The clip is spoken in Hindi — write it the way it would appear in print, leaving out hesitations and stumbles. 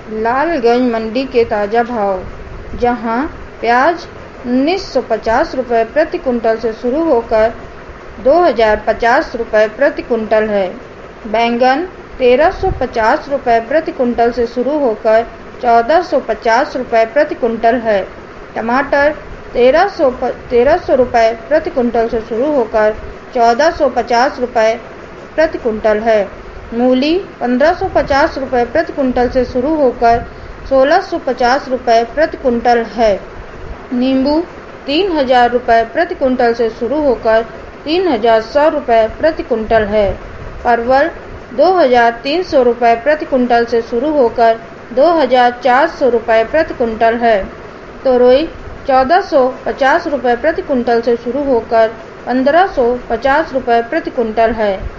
लालगंज मंडी के ताज़ा भाव, जहां प्याज 1950 रुपये प्रति कुंटल से शुरू होकर 2050 रुपये प्रति कुंटल है। बैंगन 1350 रुपये प्रति कुंटल से शुरू होकर 1450 रुपये प्रति कुंटल है। टमाटर 1300 रुपये प्रति कुंटल से शुरू होकर 1450 रुपये प्रति कुंटल है। मूली 1550 रुपये प्रति कुंटल से शुरू होकर 1650 रुपये प्रति कुंटल है। नींबू 3000 रुपये प्रति कुंटल से शुरू होकर 3100 रुपये प्रति कुंटल है। परवल 2300 रुपये प्रति कुंटल से शुरू होकर 2400 रुपये प्रति कुंटल है। तोरई 1450 रुपये प्रति कुंटल से शुरू होकर 1550 रुपये प्रति कुंटल है।